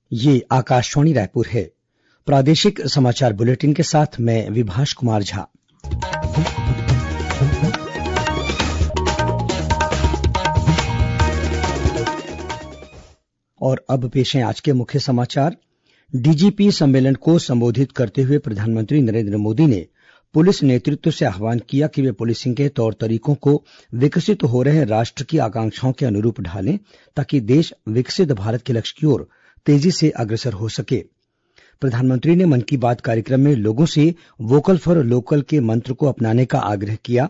ये आकाशवाणी रायपुर है। प्रादेशिक समाचार बुलेटिन के साथ मैं विभाष कुमार झा। और अब पेश हैं आज के मुख्य समाचार। डीजीपी सम्मेलन को संबोधित करते हुए प्रधानमंत्री नरेंद्र मोदी ने पुलिस नेतृत्व से आह्वान किया कि वे पुलिसिंग के तौर तरीकों को विकसित हो रहे राष्ट्र की आकांक्षाओं के अनुरूप ढालें ताकि देश विकसित भारत के लक्ष्य की ओर तेजी से अग्रसर हो सके। प्रधानमंत्री ने मन की बात कार्यक्रम में लोगों से वोकल फॉर लोकल के मंत्र को अपनाने का आग्रह किया।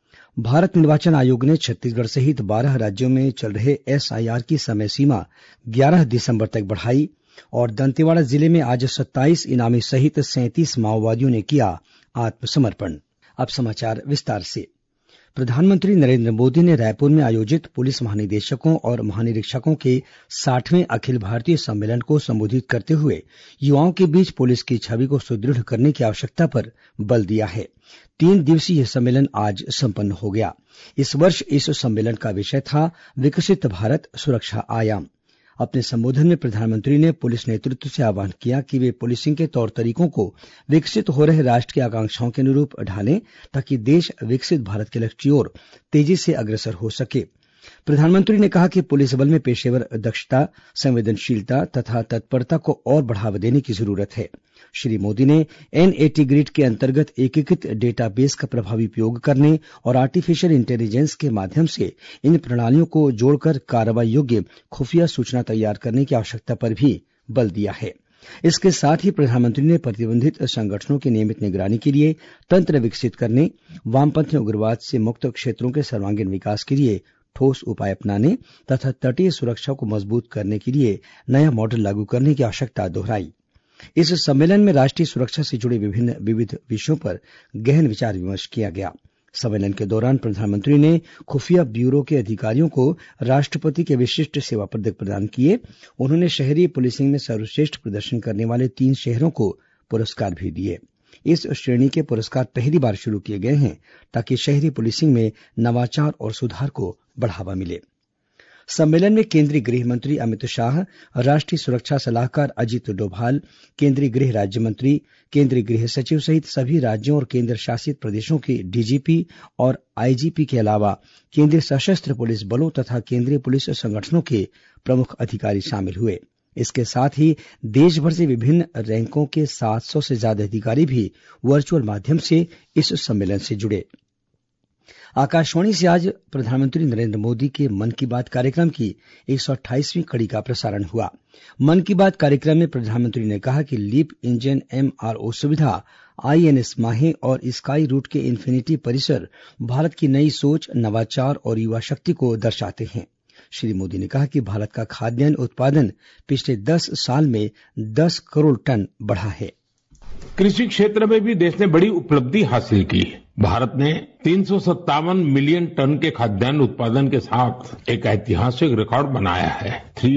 भारत निर्वाचन आयोग ने छत्तीसगढ़ सहित 12 राज्यों में चल रहे एसआईआर की समय सीमा 11 दिसंबर तक बढ़ाई। और दंतेवाड़ा जिले में आज 27 इनामी सहित 37 माओवादियों ने किया आत्मसमर्पण। अब समाचार विस्तार से। प्रधानमंत्री नरेंद्र मोदी ने रायपुर में आयोजित पुलिस महानिदेशकों और महानिरीक्षकों के 60वें अखिल भारतीय सम्मेलन को संबोधित करते हुए युवाओं के बीच पुलिस की छवि को सुदृढ़ करने की आवश्यकता पर बल दिया है। 3 दिवसीय यह सम्मेलन आज संपन्न हो गया। इस वर्ष इस सम्मेलन का विषय था विकसित भारत सुरक्षा आयाम। अपने संबोधन में प्रधानमंत्री ने पुलिस नेतृत्व से आह्वान किया कि वे पुलिसिंग के तौर तरीकों को विकसित हो रहे राष्ट्र की आकांक्षाओं के अनुरूप ढालें ताकि देश विकसित भारत के लक्ष्य की ओर तेजी से अग्रसर हो सके। प्रधानमंत्री ने कहा कि पुलिस बल में पेशेवर दक्षता, संवेदनशीलता तथा तत्परता को और बढ़ावा देने की जरूरत है। श्री मोदी ने एनएटी ग्रिड के अंतर्गत एकीकृत डेटाबेस का प्रभावी उपयोग करने और आर्टिफिशियल इंटेलिजेंस के माध्यम से इन प्रणालियों को जोड़कर कार्रवाई योग्य खुफिया सूचना तैयार करने की आवश्यकता पर भी बल दिया है। इसके साथ ही प्रधानमंत्री ने प्रतिबंधित संगठनों की नियमित निगरानी के लिए तंत्र विकसित करने, वामपंथी उग्रवाद से मुक्त क्षेत्रों के सर्वांगीण विकास के लिए ठोस उपाय अपनाने तथा तटीय सुरक्षा को मजबूत करने के लिए नया मॉडल लागू करने की आवश्यकता दोहराई। इस सम्मेलन में राष्ट्रीय सुरक्षा से जुड़े विविध विषयों पर गहन विचार विमर्श किया गया। सम्मेलन के दौरान प्रधानमंत्री ने खुफिया ब्यूरो के अधिकारियों को राष्ट्रपति के विशिष्ट सेवा पदक प्रदान किए। उन्होंने शहरी पुलिसिंग में सर्वश्रेष्ठ प्रदर्शन करने वाले 3 शहरों को पुरस्कार भी दिए। इस श्रेणी के पुरस्कार पहली बार शुरू किए गए हैं ताकि शहरी पुलिसिंग में नवाचार और सुधार को बढ़ावा मिले। सम्मेलन में केंद्रीय गृह मंत्री अमित शाह, राष्ट्रीय सुरक्षा सलाहकार अजित डोभाल, केंद्रीय गृह राज्य मंत्री, केंद्रीय गृह सचिव सहित सभी राज्यों और केंद्र शासित प्रदेशों के डीजीपी और आईजीपी के अलावा केंद्रीय सशस्त्र पुलिस बलों तथा केंद्रीय पुलिस संगठनों के प्रमुख अधिकारी शामिल हुए। इसके साथ ही देश भर से विभिन्न रैंकों के 700 से ज्यादा अधिकारी भी वर्चुअल माध्यम से इस सम्मेलन से जुड़े। आकाशवाणी से आज प्रधानमंत्री नरेंद्र मोदी के मन की बात कार्यक्रम की 128वीं कड़ी का प्रसारण हुआ। मन की बात कार्यक्रम में प्रधानमंत्री ने कहा कि लीप इंजन एमआरओ सुविधा, आईएनएस माहे और स्काई रूट के इन्फिनिटी परिसर भारत की नई सोच, नवाचार और युवा शक्ति को दर्शाते हैं। श्री मोदी ने कहा कि भारत का खाद्यान्न उत्पादन पिछले 10 साल में 10 करोड़ टन बढ़ा है। कृषि क्षेत्र में भी देश ने बड़ी उपलब्धि हासिल की। भारत ने 357 मिलियन टन के खाद्यान्न उत्पादन के साथ एक ऐतिहासिक रिकॉर्ड बनाया है।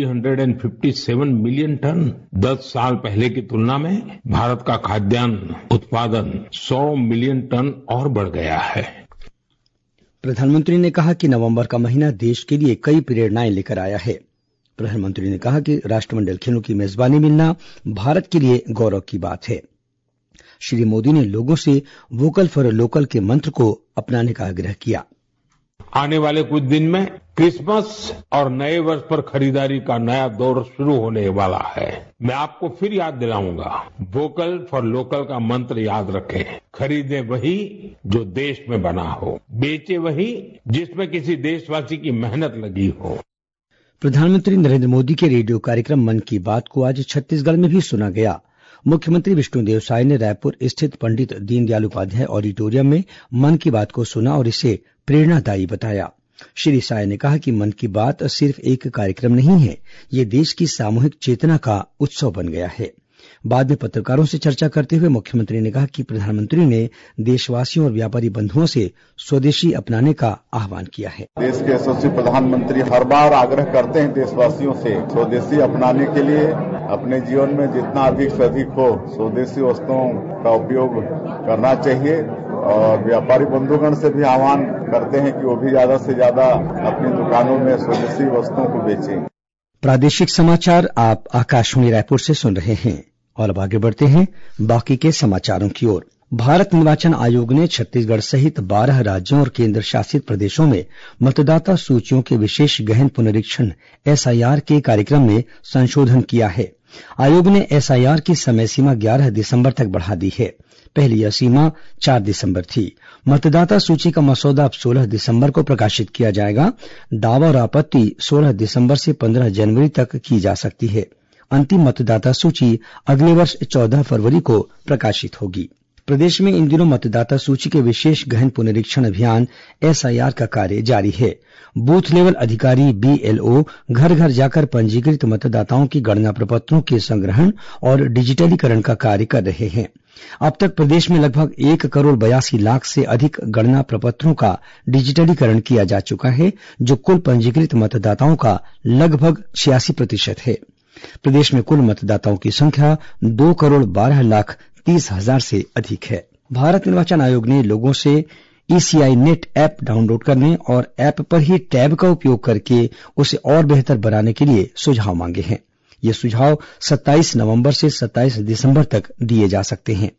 357 मिलियन टन 10 साल पहले की तुलना में भारत का खाद्यान्न उत्पादन 100 मिलियन टन और बढ़ गया है। प्रधानमंत्री ने कहा कि नवंबर का महीना देश के लिए कई प्रेरणाएं लेकर आया है। प्रधानमंत्री ने कहा कि राष्ट्रमंडल खेलों की मेजबानी मिलना भारत के लिए गौरव की बात है। श्री मोदी ने लोगों से वोकल फॉर लोकल के मंत्र को अपनाने का आग्रह किया। आने वाले कुछ दिन में क्रिसमस और नए वर्ष पर खरीदारी का नया दौर शुरू होने वाला है। मैं आपको फिर याद दिलाऊंगा, वोकल फॉर लोकल का मंत्र याद रखें। खरीदें वही जो देश में बना हो, बेचे वही जिसमें किसी देशवासी की मेहनत लगी हो। प्रधानमंत्री नरेंद्र मोदी के रेडियो कार्यक्रम मन की बात को आज छत्तीसगढ़ में भी सुना गया। मुख्यमंत्री विष्णुदेव साय ने रायपुर स्थित पंडित दीनदयाल उपाध्याय ऑडिटोरियम में मन की बात को सुना और इसे प्रेरणादायी बताया। श्री साय ने कहा कि मन की बात सिर्फ एक कार्यक्रम नहीं है, ये देश की सामूहिक चेतना का उत्सव बन गया है। बाद में पत्रकारों से चर्चा करते हुए मुख्यमंत्री ने कहा कि प्रधानमंत्री ने देशवासियों और व्यापारी बंधुओं से स्वदेशी अपनाने का आह्वान किया है। देश के यशस्वी प्रधानमंत्री हर बार आग्रह करते हैं देशवासियों से स्वदेशी अपनाने के लिए। अपने जीवन में जितना अधिक से अधिक हो स्वदेशी वस्तुओं का उपयोग करना चाहिए और व्यापारी बंधुगण से भी आह्वान करते हैं कि वो भी ज्यादा से ज्यादा अपनी दुकानों में स्वदेशी वस्तुओं को बेचें। प्रादेशिक समाचार आप आकाशवाणी रायपुर से सुन रहे हैं और अब आगे बढ़ते हैं बाकी के समाचारों की ओर। भारत निर्वाचन आयोग ने छत्तीसगढ़ सहित 12 राज्यों और केंद्र शासित प्रदेशों में मतदाता सूचियों के विशेष गहन पुनरीक्षण एसआईआर के कार्यक्रम में संशोधन किया है। आयोग ने एसआईआर की समय सीमा 11 दिसंबर तक बढ़ा दी है। पहले यह सीमा 4 दिसंबर थी। मतदाता सूची का मसौदा अब 16 दिसंबर को प्रकाशित किया जाएगा। दावा और आपत्ति 16 दिसंबर से 15 जनवरी तक की जा सकती है। अंतिम मतदाता सूची अगले वर्ष 14 फरवरी को प्रकाशित होगी। प्रदेश में इन दिनों मतदाता सूची के विशेष गहन पुनरीक्षण अभियान एसआईआर का कार्य जारी है। बूथ लेवल अधिकारी बीएलओ घर घर जाकर पंजीकृत मतदाताओं की गणना प्रपत्रों के संग्रहण और डिजिटलीकरण का कार्य कर रहे हैं। अब तक प्रदेश में लगभग 1,82,00,000 से अधिक गणना प्रपत्रों का डिजिटलीकरण किया जा चुका है, जो कुल पंजीकृत मतदाताओं का लगभग 86% है। प्रदेश में कुल मतदाताओं की संख्या 2,12,30,000 से अधिक है। भारत निर्वाचन आयोग ने लोगों से ईसीआई नेट ऐप डाउनलोड करने और ऐप पर ही टैब का उपयोग करके उसे और बेहतर बनाने के लिए सुझाव मांगे हैं। ये सुझाव 27 नवंबर से 27 दिसंबर तक दिए जा सकते हैं।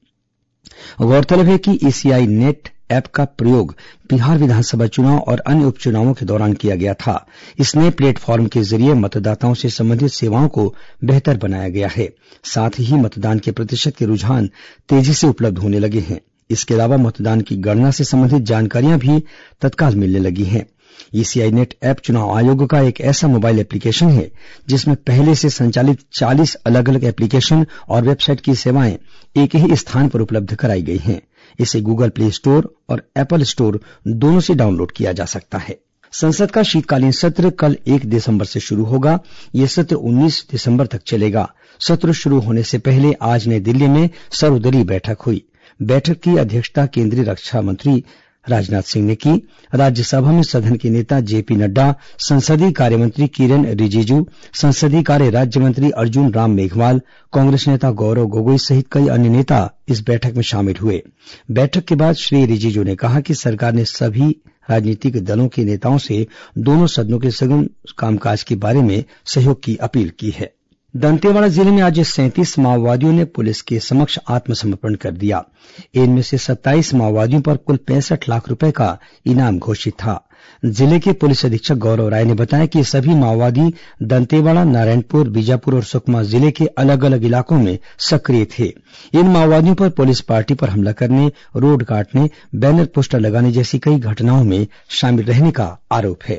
गौरतलब है कि ईसीआई नेट ऐप का प्रयोग बिहार विधानसभा चुनाव और अन्य उपचुनावों के दौरान किया गया था। इस नए प्लेटफॉर्म के जरिए मतदाताओं से संबंधित सेवाओं को बेहतर बनाया गया है। साथ ही मतदान के प्रतिशत के रुझान तेजी से उपलब्ध होने लगे हैं। इसके अलावा मतदान की गणना से संबंधित जानकारियां भी तत्काल मिलने लगी हैं। ईसीआई नेट ऐप चुनाव आयोग का एक ऐसा मोबाइल एप्लीकेशन है जिसमें पहले से संचालित 40 अलग अलग एप्लीकेशन और वेबसाइट की सेवाएं एक ही स्थान पर उपलब्ध कराई गई हैं। इसे गूगल प्ले स्टोर और एप्पल स्टोर दोनों से डाउनलोड किया जा सकता है। संसद का शीतकालीन सत्र कल 1 दिसंबर से शुरू होगा। यह सत्र 19 दिसंबर तक चलेगा। सत्र शुरू होने से पहले आज नई दिल्ली में सर्वदलीय बैठक हुई। बैठक की अध्यक्षता केंद्रीय रक्षा मंत्री राजनाथ सिंह ने की। राज्यसभा में सदन के नेता जेपी नड्डा, संसदीय कार्यमंत्री किरेन रिजिजू, संसदीय कार्य राज्य मंत्री अर्जुन राम मेघवाल, कांग्रेस नेता गौरव गोगोई सहित कई अन्य नेता इस बैठक में शामिल हुए। बैठक के बाद श्री रिजिजू ने कहा कि सरकार ने सभी राजनीतिक दलों के नेताओं से दोनों सदनों के सघन कामकाज के बारे में सहयोग की अपील की है। दंतेवाड़ा जिले में आज 37 माओवादियों ने पुलिस के समक्ष आत्मसमर्पण कर दिया। इनमें से 27 माओवादियों पर कुल 65 लाख रुपए का इनाम घोषित था। जिले के पुलिस अधीक्षक गौरव राय ने बताया कि सभी माओवादी दंतेवाड़ा, नारायणपुर, बीजापुर और सुकमा जिले के अलग अलग इलाकों में सक्रिय थे। इन माओवादियों पर पुलिस पार्टी पर हमला करने, रोड काटने, बैनर पोस्टर लगाने जैसी कई घटनाओं में शामिल रहने का आरोप है।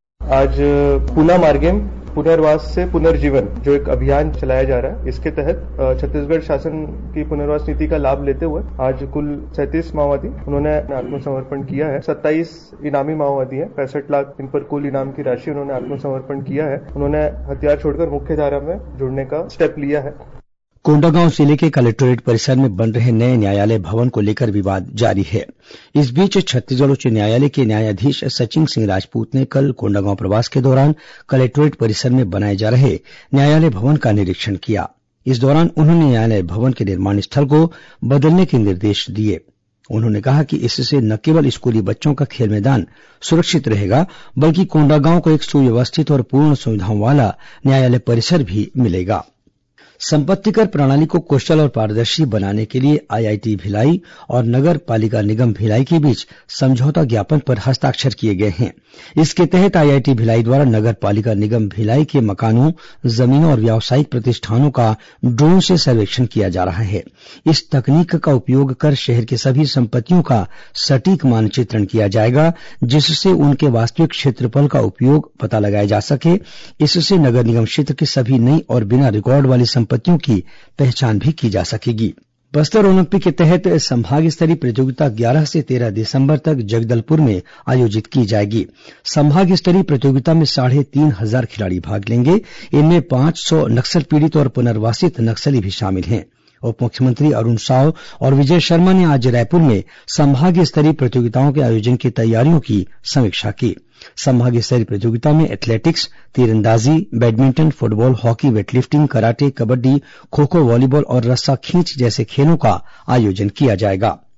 आज पूना मार्गेम पुनर्वास से पुनर्जीवन जो एक अभियान चलाया जा रहा है, इसके तहत छत्तीसगढ़ शासन की पुनर्वास नीति का लाभ लेते हुए आज कुल 37 माओवादी उन्होंने आत्मसमर्पण किया है। 27 इनामी माओवादी हैं। 65 लाख इन पर कुल इनाम की राशि उन्होंने आत्मसमर्पण किया है। उन्होंने हथियार छोड़कर मुख्य धारा में जुड़ने का स्टेप लिया है। कोंडागांव जिले के कलेक्टोरेट परिसर में बन रहे नए न्यायालय भवन को लेकर विवाद जारी है। इस बीच छत्तीसगढ़ उच्च न्यायालय के न्यायाधीश सचिन सिंह राजपूत ने कल कोंडागांव प्रवास के दौरान कलेक्टोरेट परिसर में बनाए जा रहे न्यायालय भवन का निरीक्षण किया। इस दौरान उन्होंने न्यायालय भवन के निर्माण स्थल को बदलने के निर्देश दिए। उन्होंने कहा कि इससे न केवल स्कूली बच्चों का खेल मैदान सुरक्षित रहेगा, बल्कि कोंडागांव को एक सुव्यवस्थित और पूर्ण सुविधाओं वाला न्यायालय परिसर भी मिलेगा। संपत्ति कर प्रणाली को कुशल और पारदर्शी बनाने के लिए आईआईटी भिलाई और नगर पालिका निगम भिलाई के बीच समझौता ज्ञापन पर हस्ताक्षर किए गए हैं। इसके तहत आईआईटी भिलाई द्वारा नगर पालिका निगम भिलाई के मकानों, जमीनों और व्यावसायिक प्रतिष्ठानों का ड्रोन से सर्वेक्षण किया जा रहा है। इस तकनीक का उपयोग कर शहर की सभी संपत्तियों का सटीक मानचित्रण किया जाएगा, जिससे उनके वास्तविक क्षेत्रफल का उपयोग पता लगाया जा सके। इससे नगर निगम क्षेत्र की सभी नई और बिना रिकॉर्ड वाली संपत्तियों की पहचान भी की जा सकेगी। बस्तर ओलंपिक के तहत संभाग स्तरीय प्रतियोगिता 11 से 13 दिसंबर तक जगदलपुर में आयोजित की जाएगी। संभाग स्तरीय प्रतियोगिता में 3,500 खिलाड़ी भाग लेंगे। इनमें 500 नक्सल पीड़ित और पुनर्वासित नक्सली भी शामिल हैं। उप मुख्यमंत्री अरुण साव और विजय शर्मा ने आज रायपुर में संभाग स्तरीय प्रतियोगिताओं के आयोजन की तैयारियों की समीक्षा की। संभाग स्तरीय प्रतियोगिता में एथलेटिक्स, तीरंदाजी, badminton, football, hockey, weightlifting, karate, kabaddi, kho kho, volleyball और रस्सा खींच जैसे खेलों का आयोजन किया जाएगा।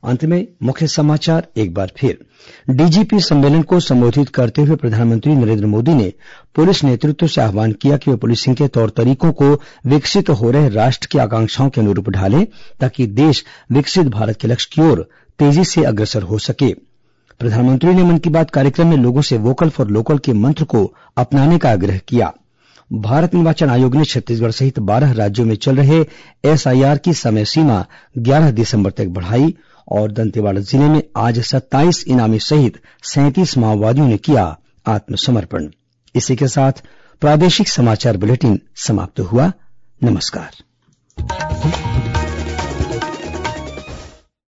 अंत में मुख्य समाचार एक बार फिर। डीजीपी सम्मेलन को संबोधित करते हुए प्रधानमंत्री नरेंद्र मोदी ने पुलिस नेतृत्व से आह्वान किया कि वे पुलिसिंग के तौर तरीकों को विकसित हो रहे राष्ट्र की आकांक्षाओं के अनुरूप ढालें ताकि देश विकसित भारत के लक्ष्य की ओर तेजी से अग्रसर हो सके। प्रधानमंत्री ने मन की बात कार्यक्रम में लोगों से वोकल फॉर लोकल के मंत्र को अपनाने का आग्रह किया। भारत निर्वाचन आयोग ने छत्तीसगढ़ सहित 12 राज्यों में चल रहे एसआईआर की समय सीमा 11 दिसंबर तक बढ़ाई और दंतेवाड़ा जिले में आज 27 इनामी सहित 37 माओवादियों ने किया आत्मसमर्पण। इसी के साथ प्रादेशिक समाचार बुलेटिन समाप्त हुआ। नमस्कार।